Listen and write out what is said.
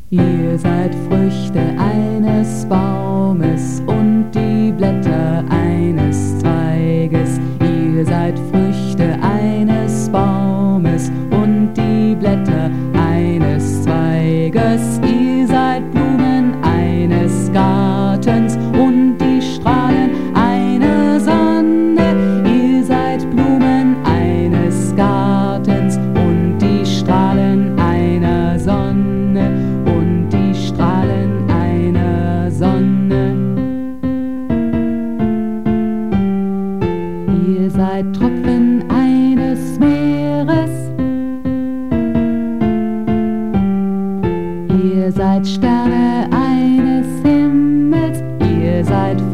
Ihr seid Früchte eines Baumes und die Blätter eines Zweiges. Ihr seid Früchte eines Baumes und die Blätter eines Zweiges. Ihr seid Blumen eines Gartens und die Strahlen einer Sonne. Ihr seid Blumen eines Gartens und die Strahlen einer Sonne. Und die Strahlen einer Sonne. Ihr seid Tropfen eines Meeres. Ihr seid Sterne eines Himmels. Ihr seid